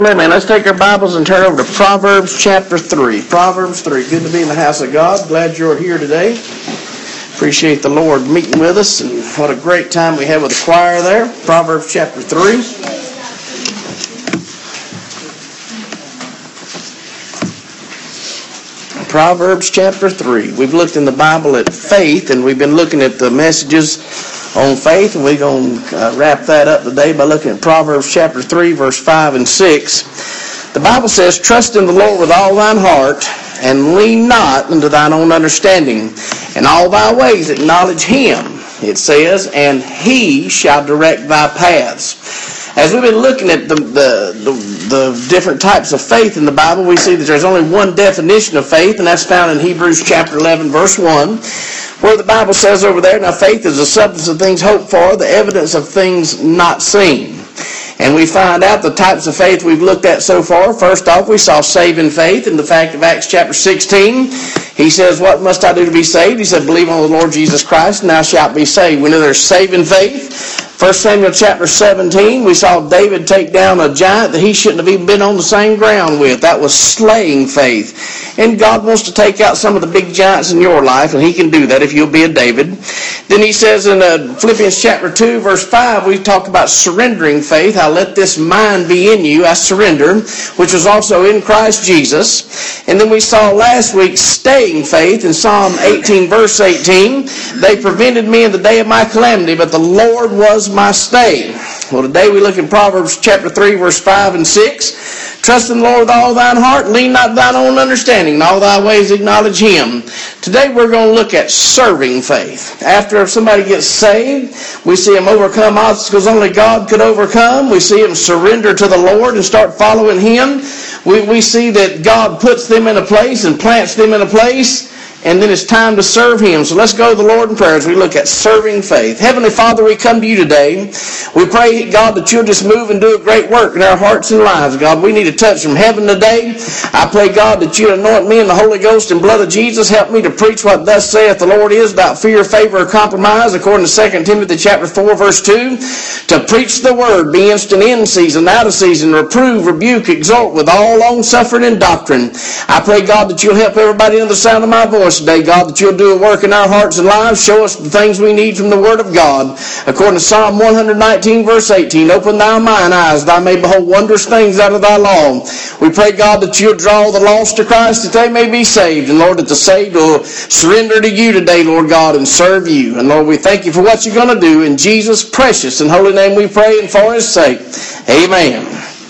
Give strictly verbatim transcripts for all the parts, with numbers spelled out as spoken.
Amen. Let's take our Bibles and turn over to Proverbs chapter three. Proverbs three. Good to be in the house of God. Glad you're here today. Appreciate the Lord meeting with us, and what a great time we had with the choir there. Proverbs chapter three. Proverbs chapter three. We've looked in the Bible at faith, and we've been looking at the messages on faith, and we're going to uh, wrap that up today by looking at Proverbs chapter three, verse five and six. The Bible says, "Trust in the Lord with all thine heart, and lean not unto thine own understanding. In all thy ways acknowledge him," it says, "and he shall direct thy paths." As we've been looking at the, the, the, the different types of faith in the Bible, we see that there's only one definition of faith, and that's found in Hebrews chapter eleven, verse one. Where the Bible says over there, "Now faith is the substance of things hoped for, the evidence of things not seen." And we find out the types of faith we've looked at so far. First off, we saw saving faith in the fact of Acts chapter sixteen. He says, "What must I do to be saved?" He said, "Believe on the Lord Jesus Christ, and thou shalt be saved." We know there's saving faith. First Samuel chapter seventeen, we saw David take down a giant that he shouldn't have even been on the same ground with. That was slaying faith. And God wants to take out some of the big giants in your life, and he can do that if you'll be a David. Then he says in uh, Philippians chapter two, verse five, we talk about surrendering faith. "I let this mind be in you," I surrender, which was also in Christ Jesus. And then we saw last week staying faith in Psalm eighteen, verse eighteen. "They prevented me in the day of my calamity, but the Lord was my stay." Well, today we look in Proverbs chapter three, verse five and six. "Trust in the Lord with all thine heart, lean not thine own understanding, in all thy ways acknowledge him." Today we're going to look at serving faith. After somebody gets saved, we see him overcome obstacles only God could overcome. We see him surrender to the Lord and start following him. We, we see that God puts them in a place and plants them in a place, and then it's time to serve him. So let's go to the Lord in prayer as we look at serving faith. Heavenly Father, we come to you today. We pray, God, that you'll just move and do a great work in our hearts and lives, God. We need a touch from heaven today. I pray, God, that you anoint me in the Holy Ghost and blood of Jesus. Help me to preach what thus saith the Lord is, without fear, favor, or compromise, according to Second Timothy chapter four, verse two. "To preach the word, be instant in season, out of season, reprove, rebuke, exhort with all long-suffering and doctrine." I pray, God, that you'll help everybody under the sound of my voice today, God, that you'll do a work in our hearts and lives. Show us the things we need from the Word of God. According to Psalm one nineteen, verse eighteen, "Open thou mine eyes, that I may behold wondrous things out of thy law." We pray, God, that you'll draw the lost to Christ, that they may be saved. And Lord, that the saved will surrender to you today, Lord God, and serve you. And Lord, we thank you for what you're going to do. In Jesus' precious and holy name we pray, and for his sake, amen.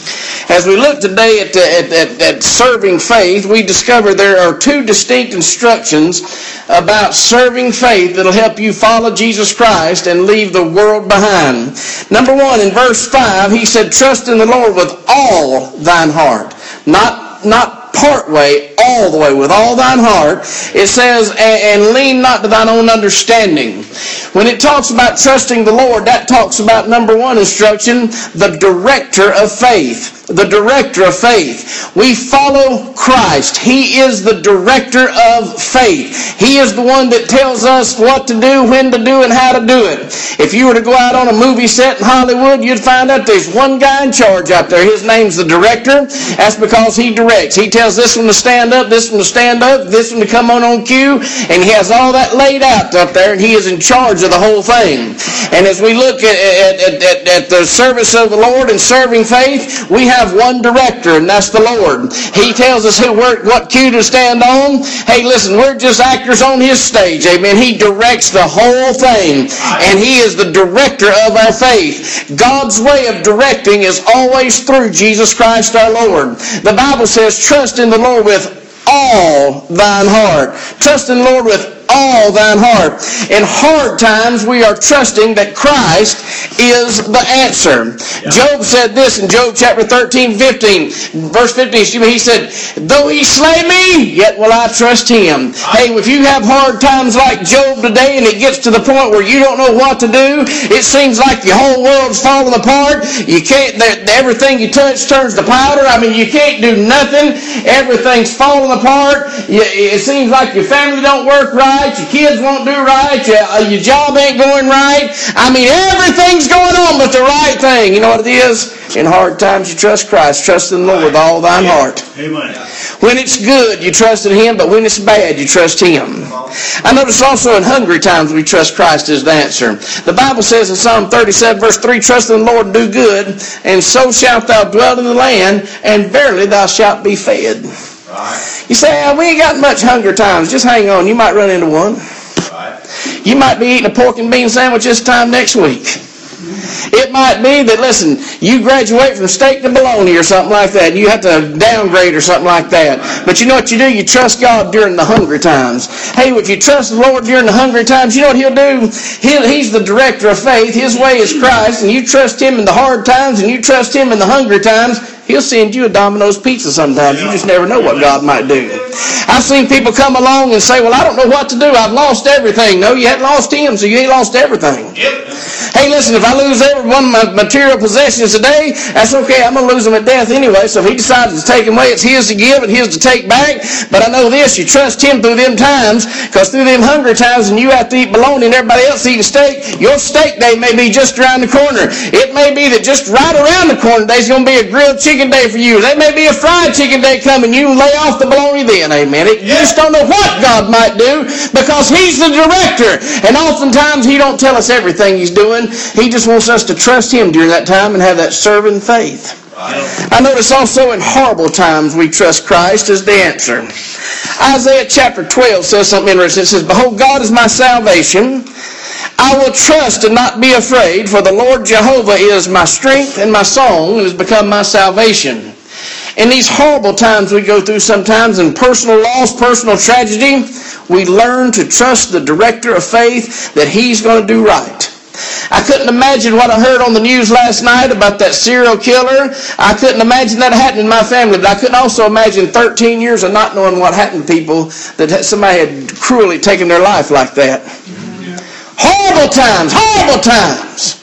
As we look today at, at, at, at serving faith, we discover there are two distinct instructions about serving faith that will help you follow Jesus Christ and leave the world behind. Number one, in verse five, he said, "Trust in the Lord with all thine heart." Not, not part way, all the way, with all thine heart. It says, and, and lean not to thine own understanding. When it talks about trusting the Lord, that talks about, number one instruction, the director of faith. The director of faith. We follow Christ. He is the director of faith. He is the one that tells us what to do, when to do, and how to do it. If you were to go out on a movie set in Hollywood, you'd find out there's one guy in charge out there. His name's the director. That's because he directs. He tells this one to stand up, this one to stand up, this one to come on on cue, and he has all that laid out up there, and he is in charge of the whole thing. And as we look at, at, at, at the service of the Lord and serving faith, we have one director, and that's the Lord. He tells us who, what cue to stand on. Hey, listen, we're just actors on his stage. Amen. He directs the whole thing, and he is the director of our faith. God's way of directing is always through Jesus Christ our Lord. The Bible says, "Trust in the Lord with all thine heart." Trust in the Lord with all thine heart. In hard times, we are trusting that Christ is the answer. Yeah. Job said this in Job chapter thirteen, fifteen, verse fifteen. He said, "Though he slay me, yet will I trust him." Hey, if you have hard times like Job today, and it gets to the point where you don't know what to do, it seems like your whole world's falling apart. You can't. Everything you touch turns to powder. I mean, you can't do nothing. Everything's falling apart. It seems like your family don't work right. right, your kids won't do right, your, uh, your job ain't going right. I mean, everything's going on but the right thing. You know what it is? In hard times, you trust Christ. Trust in the Lord with all thine heart. Amen. When it's good, you trust in Him, but when it's bad, you trust Him. I notice also in hungry times, we trust Christ as the answer. The Bible says in Psalm thirty-seven, verse three, trust in the Lord and do good, and so shalt thou dwell in the land, and verily thou shalt be fed. Right. You say, oh, we ain't got much hunger times. Just hang on. You might run into one. Right. You might be eating a pork and bean sandwich this time next week. It might be that, listen, you graduate from steak to bologna or something like that. You have to downgrade or something like that. But you know what you do? You trust God during the hungry times. Hey, if you trust the Lord during the hungry times, you know what He'll do? He'll, he's the director of faith. His way is Christ, and you trust Him in the hard times, and you trust Him in the hungry times. He'll send you a Domino's pizza sometimes. You just never know what God might do. I've seen people come along and say, well, I don't know what to do. I've lost everything. No, you hadn't lost Him, so you ain't lost everything. Hey, listen, if I lose every one of my material possessions today, that's okay. I'm going to lose them at death anyway. So if He decides to take them away, it's His to give and His to take back. But I know this, you trust Him through them times, because through them hungry times and you have to eat bologna and everybody else eating steak, your steak day may be just around the corner. It may be that just right around the corner there's going to be a grilled chicken day for you. There may be a fried chicken day coming. You lay off the bologna then. Amen. It, you just don't know what God might do, because He's the director. And oftentimes He don't tell us everything He's doing. He just wants us to trust Him during that time and have that servant faith. Right. I notice also in horrible times we trust Christ as the answer. Isaiah chapter twelve says something interesting. It says, behold, God is my salvation. I will trust and not be afraid, for the Lord Jehovah is my strength and my song, and has become my salvation. In these horrible times we go through sometimes, in personal loss, personal tragedy, we learn to trust the director of faith that He's going to do right. I couldn't imagine what I heard on the news last night about that serial killer. I couldn't imagine that happening in my family, but I couldn't also imagine thirteen years of not knowing what happened to people, that somebody had cruelly taken their life like that. Horrible times, horrible times.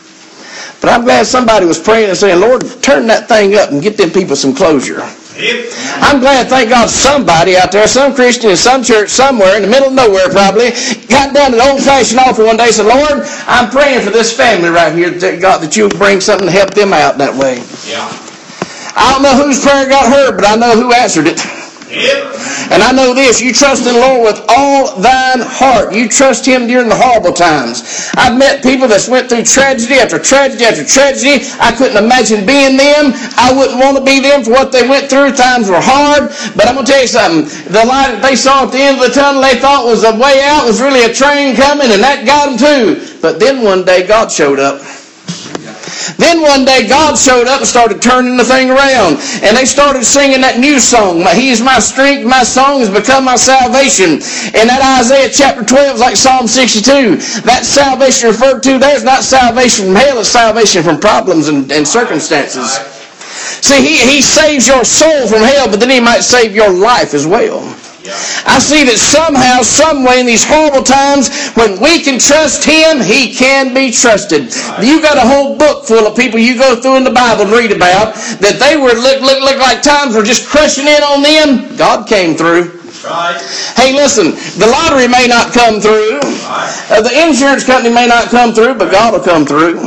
But I'm glad somebody was praying and saying, Lord, turn that thing up and get them people some closure. I'm glad, thank God, somebody out there, some Christian in some church somewhere in the middle of nowhere probably, got down to the old-fashioned altar one day and said, Lord, I'm praying for this family right here, that God, that you'll bring something to help them out that way. Yeah. I don't know whose prayer got heard, but I know who answered it. Yep. And I know this, you trust in the Lord with all thine heart. You trust Him during the horrible times. I've met people that went through tragedy after tragedy after tragedy. I couldn't imagine being them. I wouldn't want to be them for what they went through. Times were hard. But I'm going to tell you something. The light that they saw at the end of the tunnel they thought was a way out was really a train coming, and that got them too. But then one day God showed up. Then one day God showed up and started turning the thing around. And they started singing that new song. He is my strength, my song has become my salvation. And that Isaiah chapter twelve is like Psalm sixty-two. That salvation referred to there is not salvation from hell, it's salvation from problems and, and circumstances. See, he, he saves your soul from hell, but then He might save your life as well. I see that somehow, some way in these horrible times, when we can trust Him, He can be trusted. You got a whole book full of people you go through in the Bible and read about that they were look, look, look like times were just crushing in on them. God came through. Right. Hey, listen, the lottery may not come through. Uh, the insurance company may not come through, but God will come through.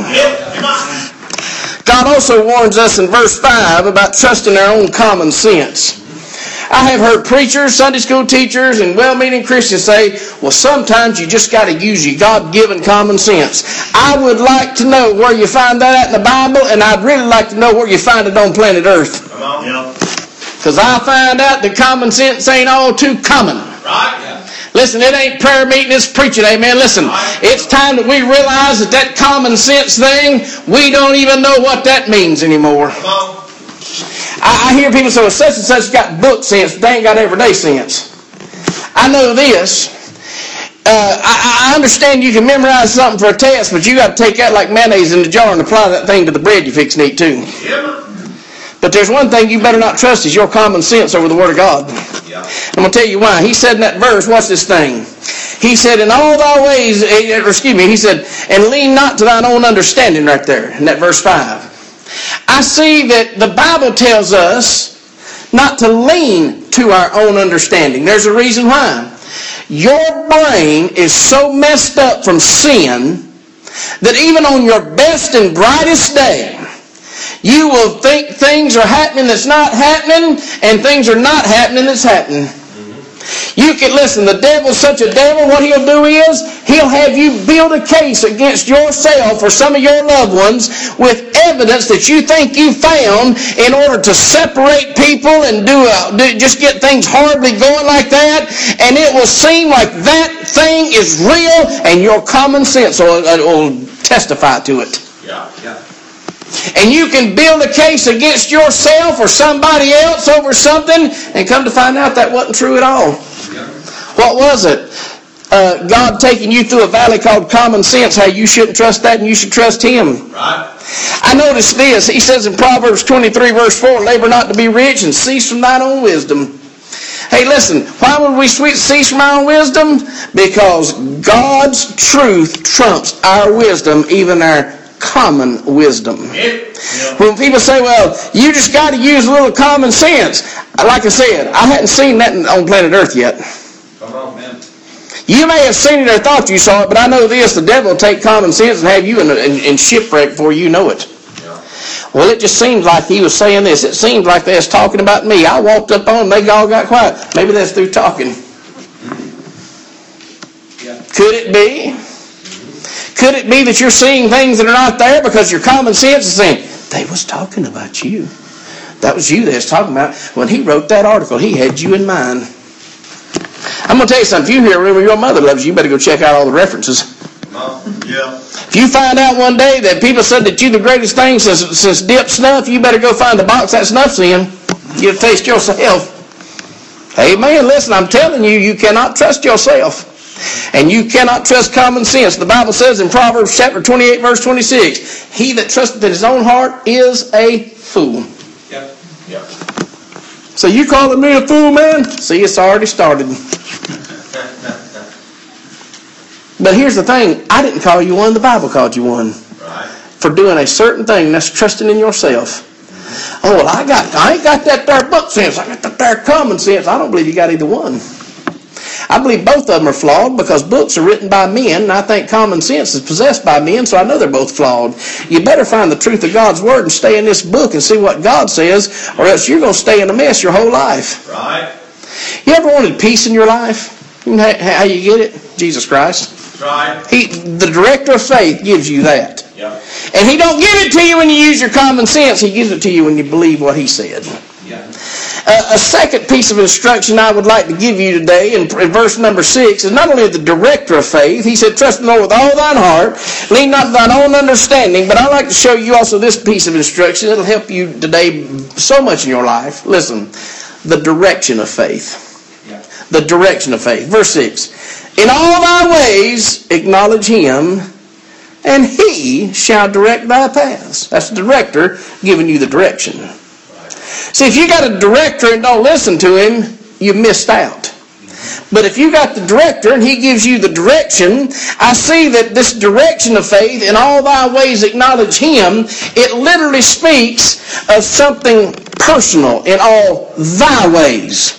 God also warns us in verse five about trusting our own common sense. I have heard preachers, Sunday school teachers, and well-meaning Christians say, well, sometimes you just got to use your God-given common sense. I would like to know where you find that at in the Bible, and I'd really like to know where you find it on planet Earth. Come on. Yeah. Because I find out that common sense ain't all too common. Right. Yeah. Listen, it ain't prayer meeting, it's preaching, amen. Listen, it's time that we realize that that common sense thing, we don't even know what that means anymore. Come on. I, I hear people say, well, such and such got book sense, but they ain't got everyday sense. I know this. Uh, I, I understand you can memorize something for a test, but you got to take that like mayonnaise in the jar and apply that thing to the bread you fix and eat too. Yeah. But there's one thing you better not trust is your common sense over the Word of God. Yeah. I'm going to tell you why. He said in that verse, watch this thing. He said, in all thy ways, or excuse me, he said, and lean not to thine own understanding right there in that verse five. I see that the Bible tells us not to lean to our own understanding. There's a reason why. Your brain is so messed up from sin that even on your best and brightest day, you will think things are happening that's not happening, and things are not happening that's happening. You can listen, the devil's such a devil, what he'll do is, he'll have you build a case against yourself or some of your loved ones with evidence that you think you found in order to separate people and do, a, do just get things horribly going like that, and it will seem like that thing is real, and your common sense will, will testify to it. Yeah, yeah. And you can build a case against yourself or somebody else over something, and come to find out that wasn't true at all. What was it? Uh, God taking you through a valley called common sense, how you shouldn't trust that and you should trust Him. Right. I noticed this. He says in Proverbs twenty-three verse four, labor not to be rich and cease from thine own wisdom. Hey, listen, why would we cease from our own wisdom? Because God's truth trumps our wisdom, even our common wisdom. Yep. When people say, well, you just got to use a little common sense. Like I said, I hadn't seen that on planet Earth yet. Come on, man. You may have seen it or thought you saw it, but I know this, the devil will take common sense and have you in, in, in shipwreck before you know it. Yeah. Well, it just seems like he was saying this. It seems like they was talking about me. I walked up on them, they all got quiet. Maybe that's through talking. Yeah. Could it be? Could it be that you're seeing things that are not there because your common sense is saying, they was talking about you. That was you they was talking about. When he wrote that article, he had you in mind. I'm going to tell you something. If you hear a rumor your mother loves you, you better go check out all the references. Uh, yeah. If you find out one day that people said that you're the greatest thing since, since dip snuff, you better go find the box that snuff's in. Get a taste yourself. Amen. Listen, I'm telling you, you cannot trust yourself. And you cannot trust common sense. The Bible says in Proverbs chapter twenty-eight, verse twenty-six, he that trusteth in his own heart is a fool. Yep. Yep. So you calling me a fool, man? See, it's already started. But here's the thing. I didn't call you one. The Bible called you one. Right. For doing a certain thing, and that's trusting in yourself. Oh, well, I got, I ain't got that there book sense. I got that there common sense. I don't believe you got either one. I believe both of them are flawed because books are written by men, and I think common sense is possessed by men, so I know they're both flawed. You better find the truth of God's Word and stay in this book and see what God says, or else you're going to stay in a mess your whole life. Right. You ever wanted peace in your life? You know how you get it? Jesus Christ. Right. He, the director of faith gives you that. Yep. And He don't give it to you when you use your common sense. He gives it to you when you believe what He said. Yeah. Uh, a second piece of instruction I would like to give you today in, in verse number six is not only the director of faith. He said, trust in the Lord with all thine heart, lean not to thine own understanding. But I'd like to show you also this piece of instruction. It'll help you today so much in your life. Listen, the direction of faith. Yeah. The direction of faith. Verse six, in all thy ways acknowledge Him, and He shall direct thy paths. That's the director giving you the direction. See, if you got a director and don't listen to him, you missed out. But if you got the director and he gives you the direction, I see that this direction of faith, in all thy ways acknowledge Him, it literally speaks of something personal in all thy ways.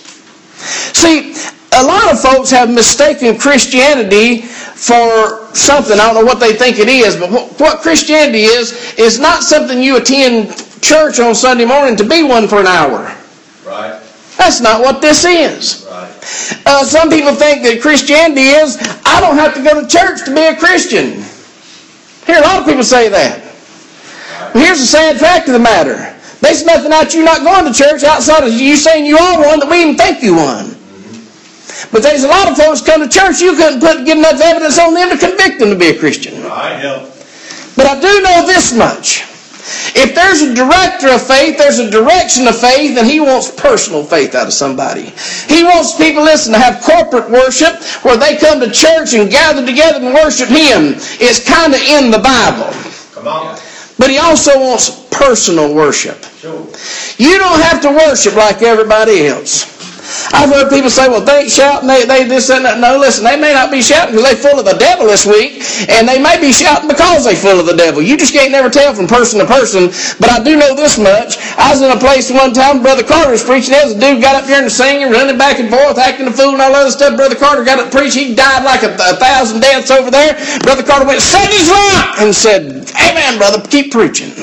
See, a lot of folks have mistaken Christianity for something. I don't know what they think it is, but what Christianity is, is not something you attend church on Sunday morning to be one for an hour. Right. That's not what this is. Right. Uh, some people think that Christianity is, I don't have to go to church to be a Christian. Hear a lot of people say that. Right. Well, here's the sad fact of the matter. There's nothing out you not going to church outside of you saying you are one that we even think you one. Mm-hmm. But there's a lot of folks come to church, you couldn't put get enough evidence on them to convict them to be a Christian. Right. Yeah. But I do know this much. If there's a director of faith, there's a direction of faith, and He wants personal faith out of somebody. He wants people, listen, to have corporate worship where they come to church and gather together and worship Him. It's kind of in the Bible. Come on. But He also wants personal worship. Sure. You don't have to worship like everybody else. I've heard people say, well, they ain't shouting, they, they this and that. No, listen, they may not be shouting because they're full of the devil this week, and they may be shouting because they're full of the devil. You just can't never tell from person to person, but I do know this much. I was in a place one time, Brother Carter was preaching. There was a dude got up here and singing, running back and forth, acting a fool and all that other stuff. Brother Carter got up to preach. He died like a, a thousand deaths over there. Brother Carter went, set his rock, and said, amen, brother, keep preaching.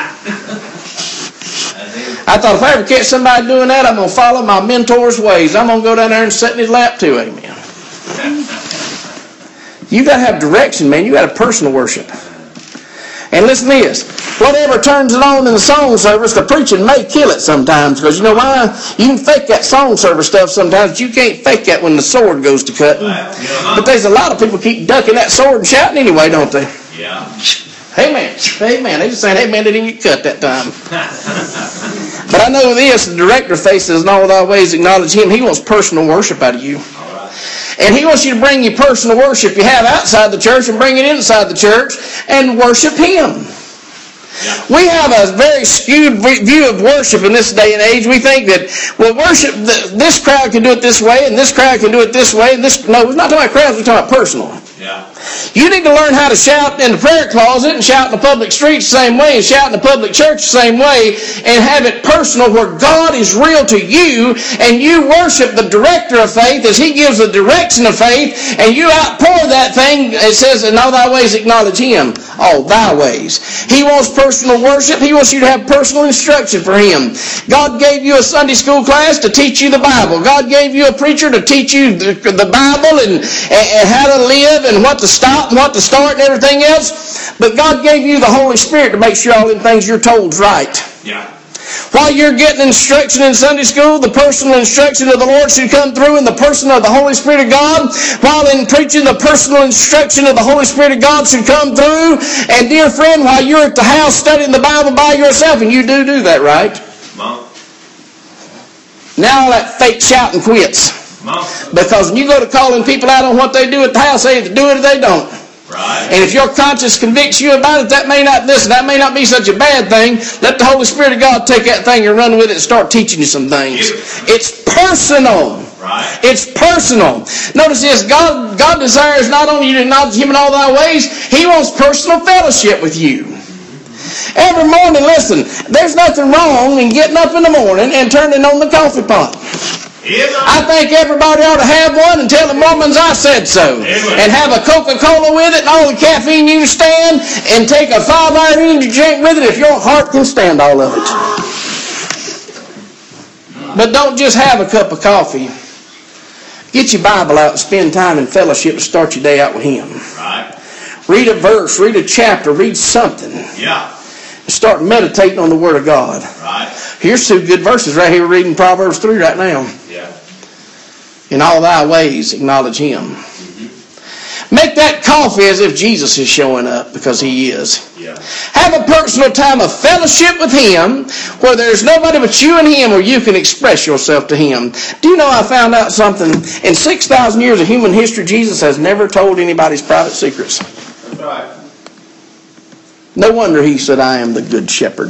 I thought if I ever catch somebody doing that, I'm going to follow my mentor's ways. I'm going to go down there and sit in his lap too, amen. You got to have direction, man. You got to personal worship. And listen to this. Whatever turns it on in the song service, the preaching may kill it sometimes. Because you know why? You can fake that song service stuff sometimes, but you can't fake that when the sword goes to cutting. But there's a lot of people keep ducking that sword and shouting anyway, don't they? Yeah. Amen. Amen. They just saying amen, they didn't get cut that time. But I know this, the director faces in all thy ways acknowledge him. He wants personal worship out of you. And he wants you to bring your personal worship you have outside the church and bring it inside the church and worship him. Yeah. We have a very skewed view of worship in this day and age. We think that, well, worship, this crowd can do it this way and this crowd can do it this way. And this, no, we're not talking about crowds, we're talking about personal. Yeah. You need to learn how to shout in the prayer closet and shout in the public streets the same way and shout in the public church the same way and have it personal where God is real to you and you worship the director of faith as he gives the direction of faith and you outpour that thing. It says, in all thy ways acknowledge him. All thy ways. He wants personal worship. He wants you to have personal instruction for him. God gave you a Sunday school class to teach you the Bible. God gave you a preacher to teach you the, the Bible and, and how to live and what to stop and what to start and everything else. But God gave you the Holy Spirit to make sure all the things you're told is right. Yeah. While you're getting instruction in Sunday school, the personal instruction of the Lord should come through in the person of the Holy Spirit of God. While in preaching, the personal instruction of the Holy Spirit of God should come through. And dear friend, while you're at the house studying the Bible by yourself, and you do do that, right? Mom. Now all that fake shouting quits. Mom. Because when you go to calling people out on what they do at the house, they either do it or they don't. Right. And if your conscience convicts you about it, that may not listen, that may not be such a bad thing. Let the Holy Spirit of God take that thing and run with it and start teaching you some things. It's personal. Right. It's personal. Notice this, God, God desires not only you to acknowledge him in all thy ways, he wants personal fellowship with you. Every morning, listen, there's nothing wrong in getting up in the morning and turning on the coffee pot. I think everybody ought to have one and tell the Mormons I said so. Amen. And have a Coca-Cola with it and all the caffeine you stand and take a five-hour energy drink with it if your heart can stand all of it. But don't just have a cup of coffee. Get your Bible out and spend time in fellowship to start your day out with him. Right. Read a verse, read a chapter, read something. Yeah. And start meditating on the Word of God. Right. Here's two good verses right here. We're reading Proverbs three right now. Yeah. In all thy ways acknowledge him. Mm-hmm. Make that coffee as if Jesus is showing up, because he is. Yeah. Have a personal time of fellowship with him where there's nobody but you and him where you can express yourself to him. Do you know I found out something? In six thousand years of human history, Jesus has never told anybody's private secrets. That's right. No wonder he said, I am the good shepherd.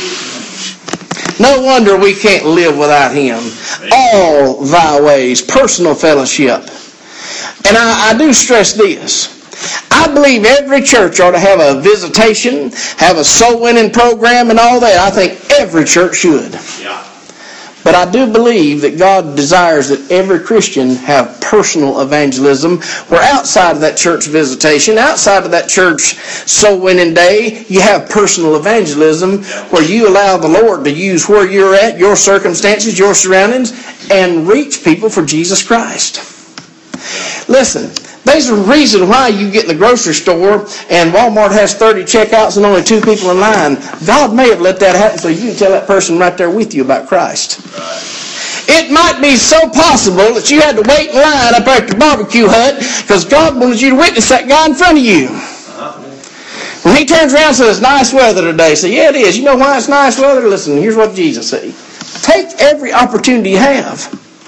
No wonder we can't live without him. All thy ways, personal fellowship. And I, I do stress this. I believe every church ought to have a visitation, have a soul winning program and all that. I think every church should. Yeah. But I do believe that God desires that every Christian have personal evangelism, where outside of that church visitation, outside of that church soul winning day, you have personal evangelism where you allow the Lord to use where you're at, your circumstances, your surroundings, and reach people for Jesus Christ. Listen, there's a reason why you get in the grocery store and Walmart has thirty checkouts and only two people in line. God may have let that happen so you can tell that person right there with you about Christ. Right. It might be so possible that you had to wait in line up at the barbecue hut because God wanted you to witness that guy in front of you. Uh-huh. When he turns around and says, it's nice weather today, say, yeah, it is. You know why it's nice weather? Listen, here's what Jesus said. Take every opportunity you have.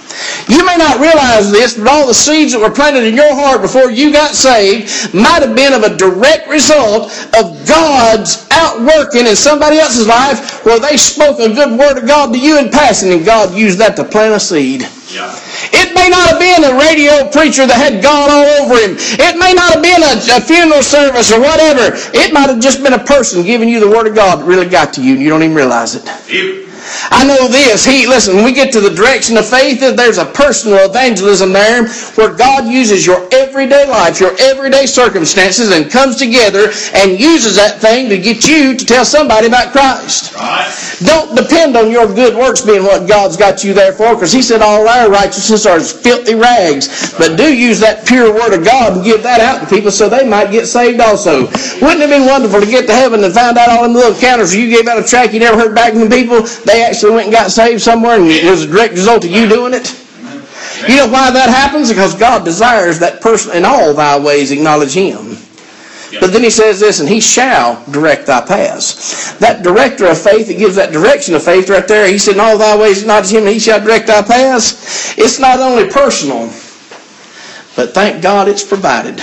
You may not realize this, but all the seeds that were planted in your heart before you got saved might have been of a direct result of God's outworking in somebody else's life where they spoke a good word of God to you in passing, and God used that to plant a seed. Yeah. It may not have been a radio preacher that had God all over him. It may not have been a, a funeral service or whatever. It might have just been a person giving you the word of God that really got to you, and you don't even realize it. Yep. I know this. He, listen, when we get to the direction of faith, there's a personal evangelism there where God uses your everyday life, your everyday circumstances, and comes together and uses that thing to get you to tell somebody about Christ. Right. Don't depend on your good works being what God's got you there for, because He said all our righteousness are as filthy rags. But do use that pure word of God and give that out to people so they might get saved also. Wouldn't it be wonderful to get to heaven and find out all them little encounters where you gave out a tract you never heard back from people? They actually went and got saved somewhere, and it was a direct result of you doing it. You know why that happens? Because God desires that person in all thy ways acknowledge Him. But then He says this, and He shall direct thy paths. That director of faith, it gives that direction of faith right there. He said, in all thy ways acknowledge Him, and He shall direct thy paths. It's not only personal, but thank God it's provided.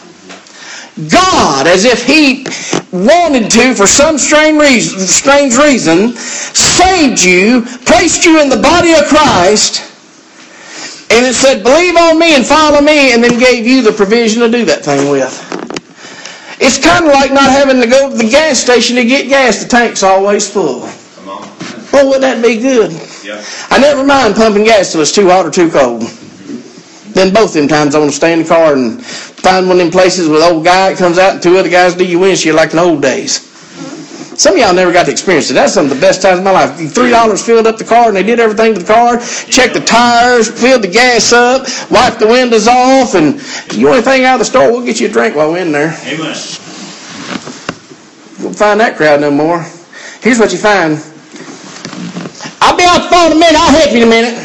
God, as if He wanted to, for some strange reason, strange reason, saved you, placed you in the body of Christ, and it said, believe on me and follow me, and then gave you the provision to do that thing with. It's kind of like not having to go to the gas station to get gas. The tank's always full. Come on. Well, wouldn't that be good? Yeah. I never mind pumping gas till it's too hot or too cold. Then both them times I want to stay in the car and find one of them places with an old guy that comes out and two other guys do your windshield like in the old days. Some of y'all never got to experience it. That's some of the best times of my life. Three dollars filled up the car, and they did everything to the car, checked the tires, filled the gas up, wiped the windows off, and you want anything out of the store, we'll get you a drink while we're in there. Amen. You won't find that crowd no more. Here's what you find. I'll be out the phone in a minute. I'll help you in a minute.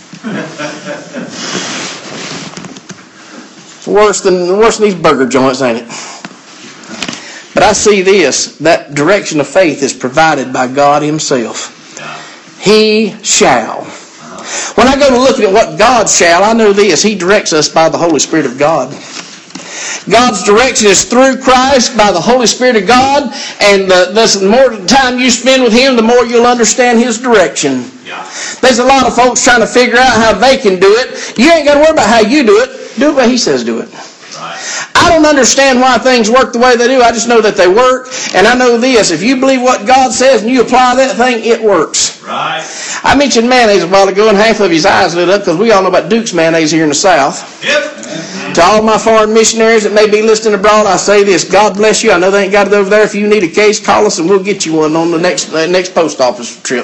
It's worse than worse than these burger joints, ain't it? But I see this, that direction of faith is provided by God Himself. He shall. When I go to look at what God shall, I know this, He directs us by the Holy Spirit of God. God's direction is through Christ by the Holy Spirit of God, and the, the more time you spend with Him, the more you'll understand His direction. Yeah. There's a lot of folks trying to figure out how they can do it. You ain't got to worry about how you do it. Do it the way He says do it. Right. I don't understand why things work the way they do. I just know that they work. And I know this. If you believe what God says and you apply that thing, it works. Right. I mentioned mayonnaise a while ago, and half of his eyes lit up because we all know about Duke's mayonnaise here in the South. Yep. To all my foreign missionaries that may be listening abroad, I say this. God bless you. I know they ain't got it over there. If you need a case, call us and we'll get you one on the next uh, next post office trip.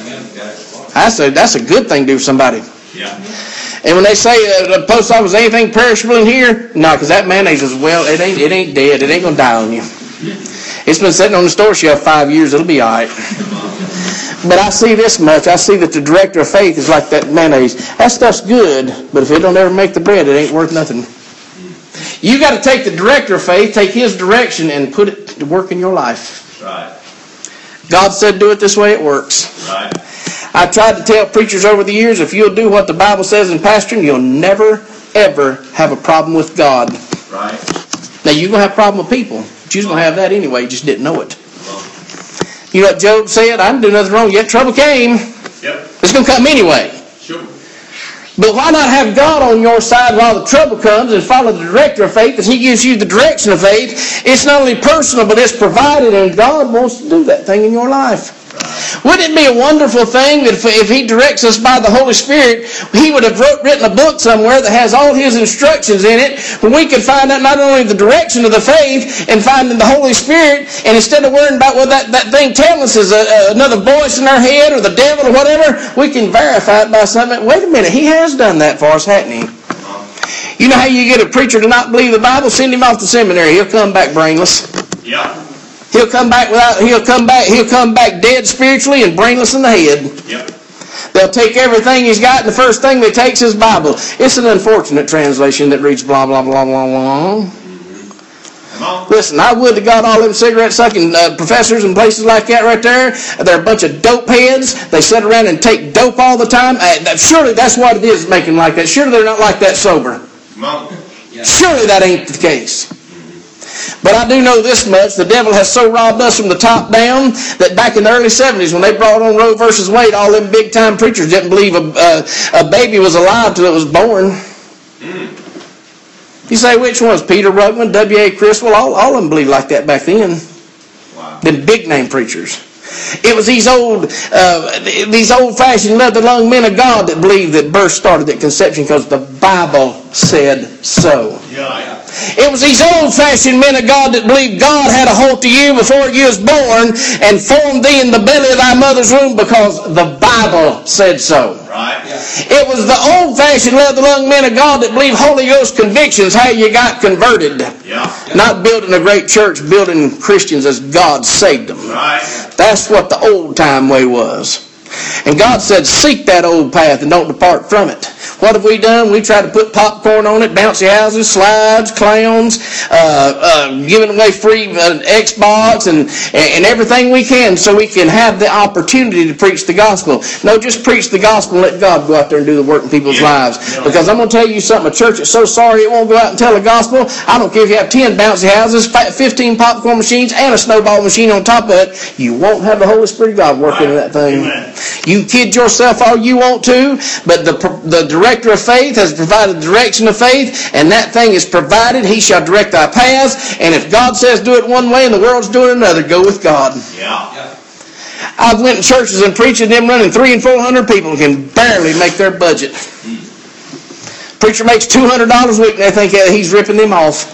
That's a, that's a good thing to do for somebody. Yeah. And when they say uh, the post office, anything perishable in here? No, because that mayonnaise is, well, it ain't it ain't dead. It ain't going to die on you. It's been sitting on the store shelf five years. It'll be all right. But I see this much. I see that the director of faith is like that mayonnaise. That stuff's good, but if it don't ever make the bread, it ain't worth nothing. You got to take the director of faith, take His direction, and put it to work in your life. Right. God said do it this way, it works. Right. I've tried to tell preachers over the years, if you'll do what the Bible says in pastoring, you'll never, ever have a problem with God. Right. Now, you're going to have a problem with people, but you're going to have that anyway. You just didn't know it. You know what Job said? I didn't do nothing wrong, yet trouble came. Yep. It's going to come anyway. Sure. But why not have God on your side while the trouble comes and follow the director of faith as He gives you the direction of faith? It's not only personal, but it's provided, and God wants to do that thing in your life. Wouldn't it be a wonderful thing that if, if He directs us by the Holy Spirit, He would have wrote, written a book somewhere that has all His instructions in it, when we could find out not only the direction of the faith and finding the Holy Spirit, and instead of worrying about what that, that thing telling us is a, a, another voice in our head or the devil or whatever, we can verify it by something. Wait a minute, He has done that for us, hasn't He? You know how you get a preacher to not believe the Bible? Send him off to seminary. He'll come back brainless. Yeah. He'll come back without. He'll come back. He'll come back dead spiritually and brainless in the head. Yep. They'll take everything he's got, and the first thing they take is his Bible. It's an unfortunate translation that reads blah blah blah blah blah. Come on. Listen, I would to God all them cigarette-sucking uh, professors and places like that right there, they're a bunch of dope heads. They sit around and take dope all the time. Uh, surely that's what it is making like that. Surely they're not like that sober. Surely that ain't the case. But I do know this much. The devil has so robbed us from the top down that back in the early seventies when they brought on Roe versus Wade, all them big-time preachers didn't believe a, uh, a baby was alive till it was born. You say, which ones? Peter Rugman, W A Criswell, all, all of them believed like that back then. Wow. Them big-name preachers. It was these old, uh, these old-fashioned, leather-lung men of God that believed that birth started at conception because the Bible said so. Yeah. It was these old-fashioned men of God that believed God had a hold to you before you was born and formed thee in the belly of thy mother's womb because the Bible said so. Right. Yeah. It was the old-fashioned leather-lung men of God that believed Holy Ghost convictions, how you got converted. Yeah. Not building a great church, building Christians as God saved them. Right. That's what the old-time way was. And God said, seek that old path and don't depart from it. What have we done? We tried to put popcorn on it, bouncy houses, slides, clowns, uh, uh, giving away free uh, Xbox and, and everything we can so we can have the opportunity to preach the gospel. No, just preach the gospel and let God go out there and do the work in people's yeah. lives. Because I'm going to tell you something, a church that's so sorry it won't go out and tell the gospel, I don't care if you have ten bouncy houses, fifteen popcorn machines, and a snowball machine on top of it, you won't have the Holy Spirit of God working in that thing. Amen. You kid yourself all you want to, but the, the director of faith has provided the direction of faith, and that thing is provided. He shall direct thy paths, and if God says do it one way and the world's doing another, go with God. Yeah. yeah. I've went to churches and preached and them running three and four hundred people and can barely make their budget. Mm. Preacher makes two hundred dollars a week and they think he's ripping them off.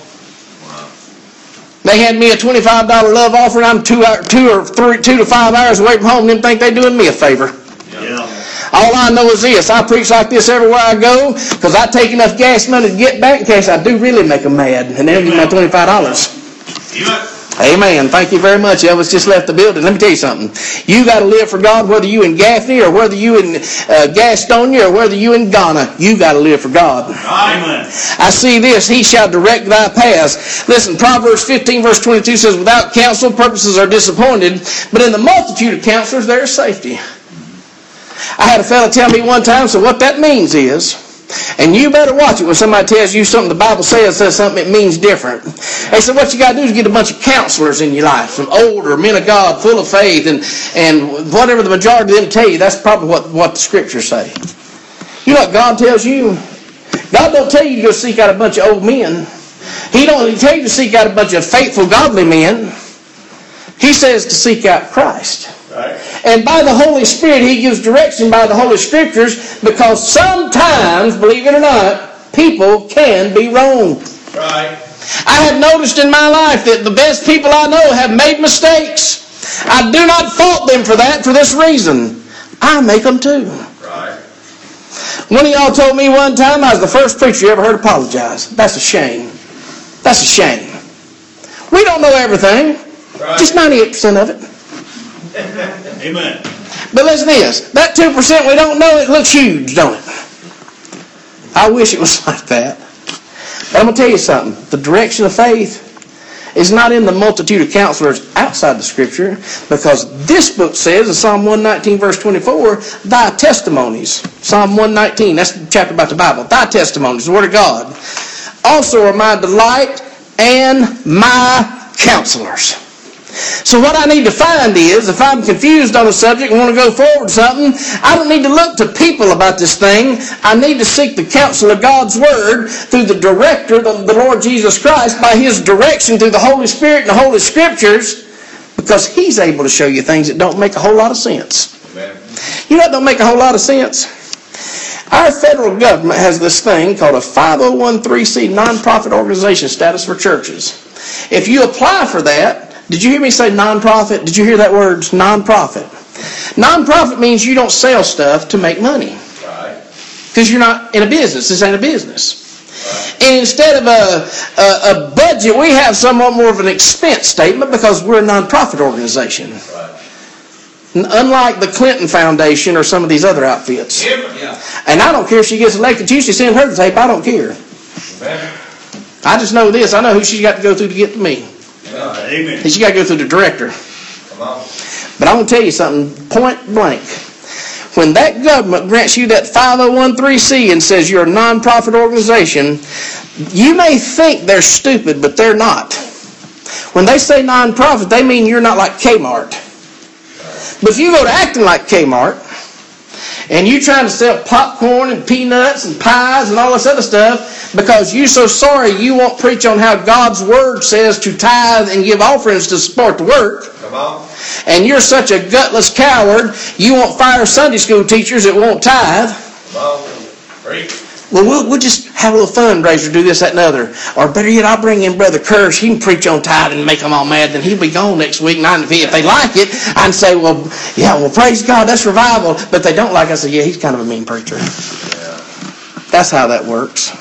They had me a twenty-five dollar love offering. I'm two, two or three, two to five hours away from home. Them think they're doing me a favor. Yeah. All I know is this: I preach like this everywhere I go because I take enough gas money to get back in case I do really make them mad, and they'll give me my twenty-five dollars. Amen. Amen. Thank you very much. Elvis just left the building. Let me tell you something. You got to live for God, whether you in Gaffney or whether you in uh, Gastonia or whether you in Ghana. You got to live for God. Amen. I see this. He shall direct thy paths. Listen, Proverbs fifteen verse twenty-two says, without counsel, purposes are disappointed, but in the multitude of counselors there is safety. I had a fellow tell me one time, so what that means is, and you better watch it when somebody tells you something the Bible says, says something, it means different. They said, what you got to do is get a bunch of counselors in your life, some older men of God, full of faith, and, and whatever the majority of them tell you, that's probably what, what the scriptures say. You know what God tells you? God don't tell you to go seek out a bunch of old men. He don't tell you to seek out a bunch of faithful, godly men. He says to seek out Christ. Right. And by the Holy Spirit, He gives direction by the Holy Scriptures, because sometimes, believe it or not, people can be wrong. Right. I have noticed in my life that the best people I know have made mistakes. I do not fault them for that for this reason. I make them too. Right. One of y'all told me one time I was the first preacher you ever heard apologize. That's a shame. That's a shame. We don't know everything. Right. Just ninety-eight percent of it. Amen. But listen to this. That two percent we don't know, it looks huge, don't it? I wish it was like that. But I'm going to tell you something. The direction of faith is not in the multitude of counselors outside the Scripture, because this book says in Psalm one nineteen verse twenty-four, thy testimonies. Psalm one nineteen, that's the chapter about the Bible. Thy testimonies, the Word of God, also are my delight and my counselors. So what I need to find is, if I'm confused on a subject and want to go forward with something, I don't need to look to people about this thing. I need to seek the counsel of God's Word through the director, the, the Lord Jesus Christ, by His direction through the Holy Spirit and the Holy Scriptures, because He's able to show you things that don't make a whole lot of sense. Amen. You know what don't make a whole lot of sense? Our federal government has this thing called a five oh one c three nonprofit organization status for churches. If you apply for that, did you hear me say nonprofit? Did you hear that word, nonprofit? Nonprofit means you don't sell stuff to make money. Right. Because you're not in a business. This ain't a business. Right. And instead of a, a, a budget, we have somewhat more of an expense statement because we're a nonprofit organization. Right. Unlike the Clinton Foundation or some of these other outfits. Yeah. And I don't care if she gets elected Tuesday, send her the tape. I don't care. Okay. I just know this. I know who she's got to go through to get to me. Right. Amen. Because you got to go through the director. Come on. But I'm going to tell you something, point blank. When that government grants you that five oh one c and says you're a non-profit organization, you may think they're stupid, but they're not. When they say non-profit, they mean you're not like Kmart. But if you go to acting like Kmart, and you trying to sell popcorn and peanuts and pies and all this other stuff because you're so sorry you won't preach on how God's Word says to tithe and give offerings to support the work, Come on. and you're such a gutless coward, you won't fire Sunday school teachers that won't tithe. Come on. Preach. Well, we'll, we'll just have a little fundraiser, do this, that, and other. Or better yet, I'll bring in Brother Kirsch. He can preach on tithing and make them all mad. Then he'll be gone next week. And I, if they like it, I can say, well, yeah, well, praise God, that's revival. But they don't like it, I say, yeah, he's kind of a mean preacher. Yeah. That's how that works.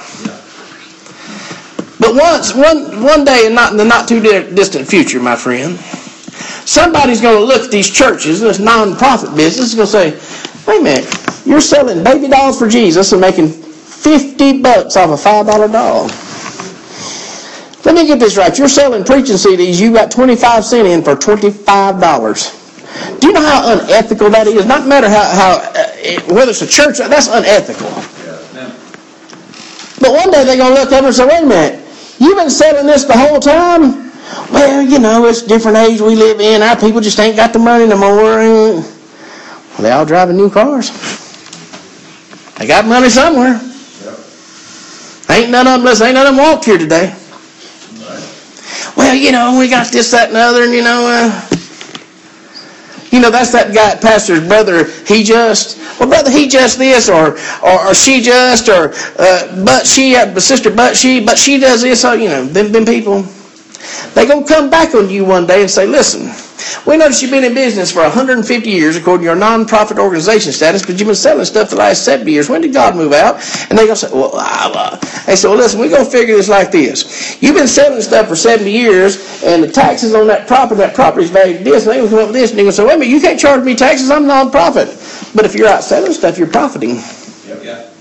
But once, one, one day, in, not, in the not too distant future, my friend, somebody's going to look at these churches, this non-profit business, and going to say, wait a minute, you're selling baby dolls for Jesus and making fifty bucks off a five dollar doll. Let me get this right. You're selling preaching C Ds, you got twenty-five cents in for twenty-five dollars. Do you know how unethical that is? Not matter how, how uh, it, whether it's a church, that's unethical. Yeah. But one day they're going to look up and say, wait a minute, you've been selling this the whole time? Well, you know, it's a different age we live in. Our people just ain't got the money no more. Well, they all driving new cars. They got money somewhere. Ain't none of them, listen, ain't none of them walked here today. Right. Well, you know, we got this, that, and the other, and you know, uh, you know, that's that guy, pastor's brother, he just, well, brother, he just this, or or, or she just, or uh, but she, uh, sister, but she, but she does this, so, you know, them, them people, they going to come back on you one day and say, listen, we noticed you've been in business for one hundred fifty years according to your non-profit organization status, but you've been selling stuff the last seventy years. When did God move out? And they're going to say, well, uh, they say, well, listen, we're going to figure this like this. You've been selling stuff for seventy years, and the taxes on that property, that property is valued this, and they're going to come up with this, and they're going to say, wait a minute, you can't charge me taxes, I'm non-profit. But if you're out selling stuff, you're profiting. Yep. Yeah.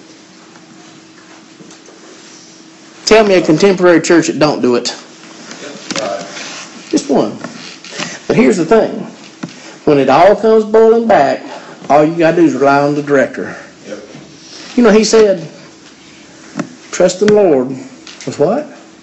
Tell me a contemporary church that don't do it. Yep. Right. Just one. But here's the thing. When it all comes boiling back, all you got to do is rely on the director. Yep. You know, he said, trust in the Lord with what?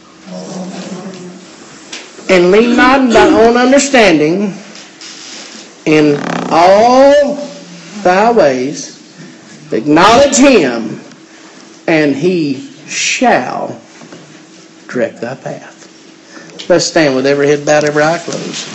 And lean not on thy own understanding, in all thy ways, acknowledge him, and he shall direct thy path. Let's stand with every head bowed, every eye closed.